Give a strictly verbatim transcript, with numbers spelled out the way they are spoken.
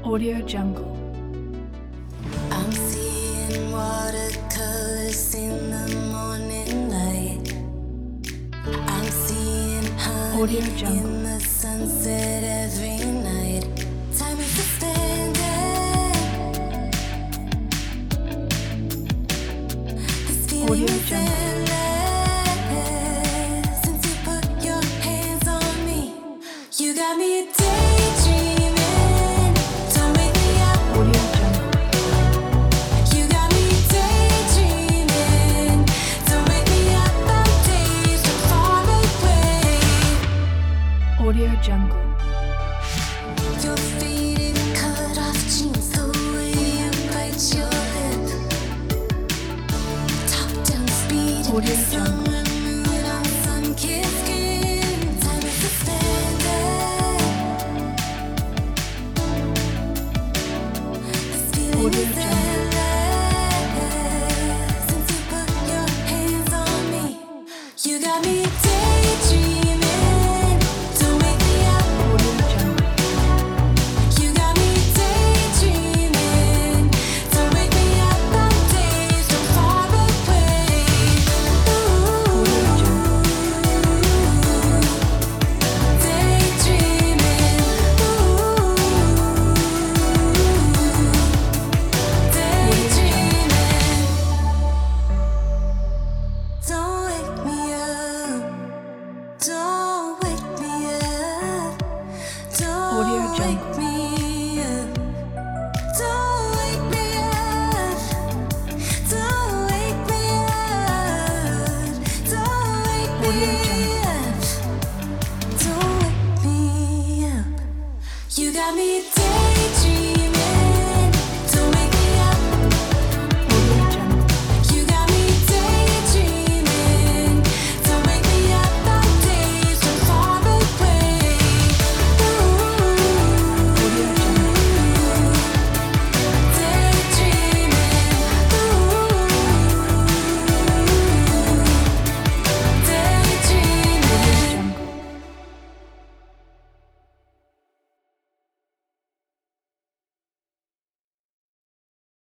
Audio Jungle. I'm seeing watercolors in the morning light. I'm seeing honey Audio Jungle. in the sunset every night. Time is suspended. This feeling Audio is Jungle. endless. Since you put your hands on me, you got me daydreaming. Don't wake me up. Audio Jungle. You got me daydreaming. Don't wake me up. I'm days so far away. Audio Jungle. Your faded cut off jeans, the way you bite your lip. Top down speed in Audio the summer moon on sun-kissed skin. Time is suspended. This feeling Audio is Jungle. endless. Since you put your hands on me, you got me daydreaming. Don't wake me up. Audio Jungle. You got me daydreaming. Don't wake me up. I'm days so far away. Audio Jungle. Daydreaming. Daydreaming. Don't wake me up. Don't wake me up. Audio Don't Jungle. wake me up. Don't wake me up. Don't wake me up. Don't wake Audio me Jungle. up. Don't wake me up. You got me